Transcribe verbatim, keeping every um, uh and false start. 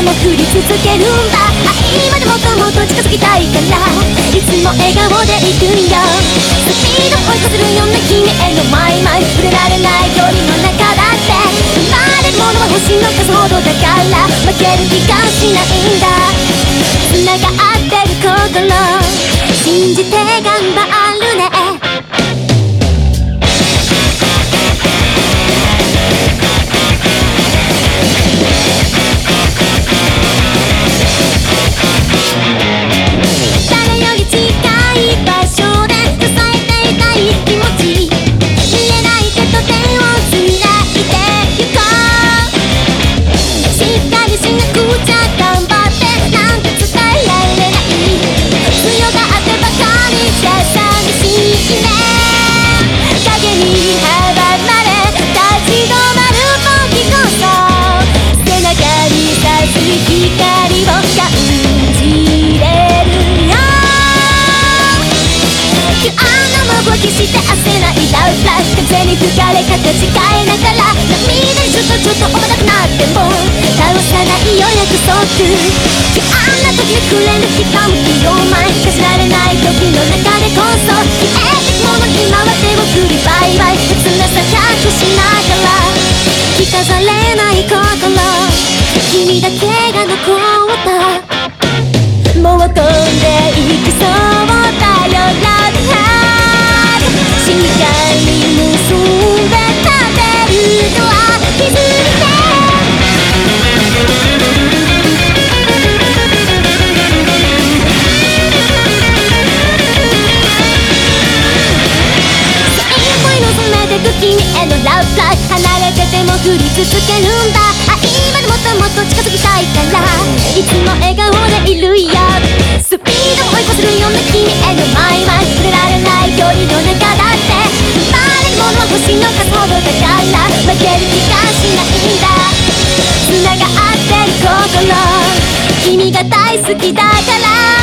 も振り続けるんだ。愛までもっともっと近づきたいから、いつも笑顔でいくんよ。スピード追いかけるような君へのマイマイ、触れられない距離の中だって生まれるものは星の数ほどだから、負ける気がしないんだ。繋がってる心信じて頑張るね。して焦らないラウライ風に吹かれ形変えながら涙にちょっとちょっと重たくなっても倒さないよ約束。あんな時にくれる気が向きようまいかしられない時の中でこそ消えてくもの今は手を振りバイバイ切なさ隠しながら着飾れない心君だけが残ったもう飛んでいきそうだよラブしっかり結んで立てるとは気づいて精一杯望めてく君へのラブライフ離れてても振り続けるんだ。愛までもっともっと近づきたいからいつも笑顔でいるよ。スピードを追い越せるような君へのマイマイ触れられない距離の中だって生まれるものは星の数ほどだから負ける気がしないんだ。繋がってる心君が大好きだから